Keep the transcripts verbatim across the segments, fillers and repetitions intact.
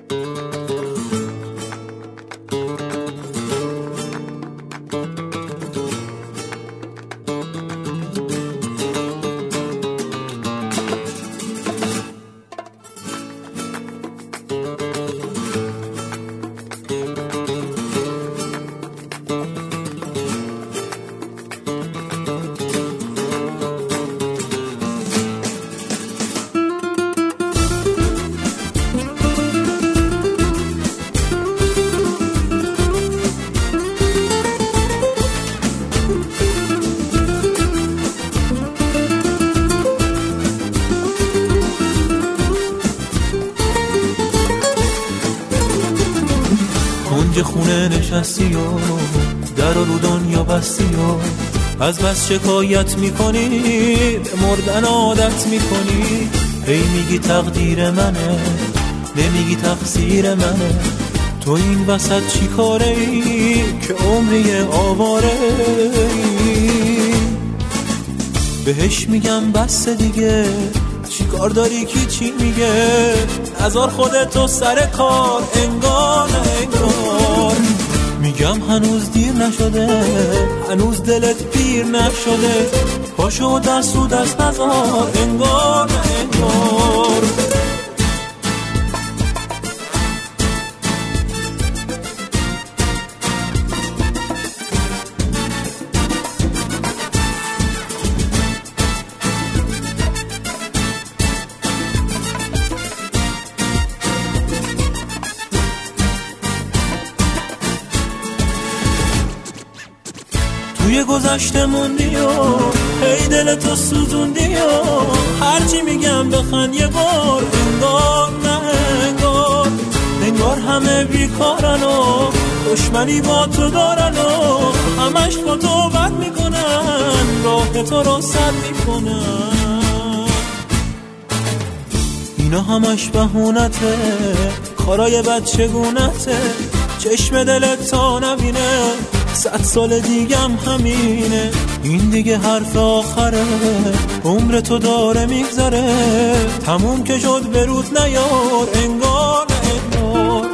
کنج خونه نشستی و در رو دنیا بستی و از بس شکایت میکنی به مردن عادت میکنی. هی میگی تقدیر منه، نمیگی تقصیر منه. تو این وسط چی کاره ای که عمری آواره ای؟ بهش میگم بس دیگه، چی کار داری کی چی میگه؟ نذار خودتو سر کار، انگار نه انگار. میگم هنوز دیر نشده، هنوز دلت پیر نشده. پاشو دست و دست نذار، انگار نه انگار. توی گذشته موندی و هی دلتو سوزوندی و هرچی میگم بخند یه بار، انگار نه انگار. انگار همه بیکارن و دشمنی با تو دارن و همش با تو بد میکنن، راه تو رو سد میکنن. اینا همش بهونته، کارای بد چگونته. چشم دلت تا نبینه، صد سال دیگم همینه. این دیگه حرف آخره، عمر تو داره میگذره. تموم که شد برود نیار، انگار نه انگار.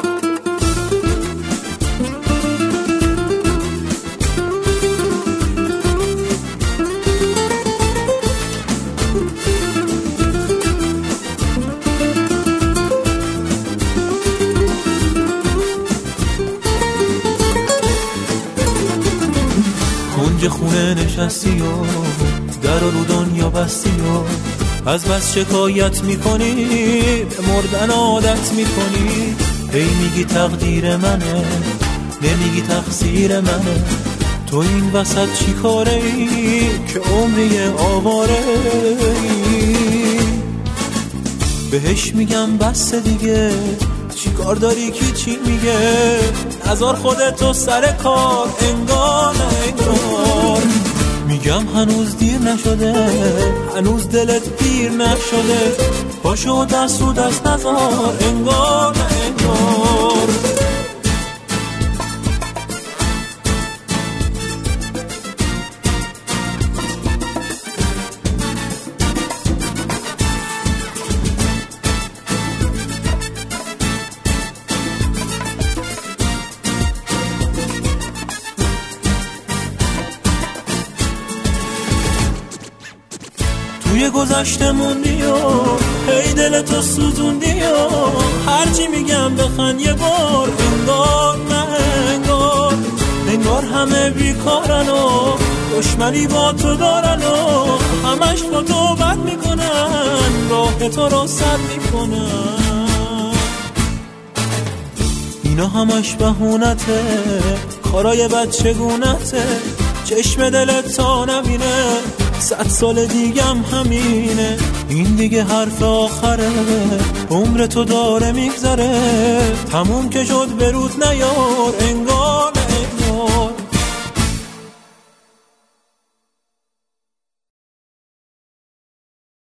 کنج خونه نشستی و در رو دنیا بستی و از بس شکایت میکنی به مردن عادت میکنی. هی میگی تقدیر منه، نمیگی تقصیر منه. تو این وسط چی کاره ای که عمری آواره ای؟ بهش میگم بس دیگه، چی کار داری کی چی میگه؟ نذار خودتو سر کار، انگار نه انگار. میگم هنوز دیر نشده، هنوز دلت پیر نشده. پاشو دست و دست نذار، انگار نه انگار. توی گذشته موندی و هی دلتو سوزوندی و هرچی میگم بخند یه بار، انگار نه انگار. انگار همه بیکارن و دشمنی با تو دارن و همش با تو بد میکنن، راه تو رو سد میکنن. اینا همش بهونته، کارای بد چگونته. چشم دلت تا نبینه، صد سال دیگم همینه. این دیگه حرف آخره، عمر تو داره میگذره. تموم که شد برود نیار، انگار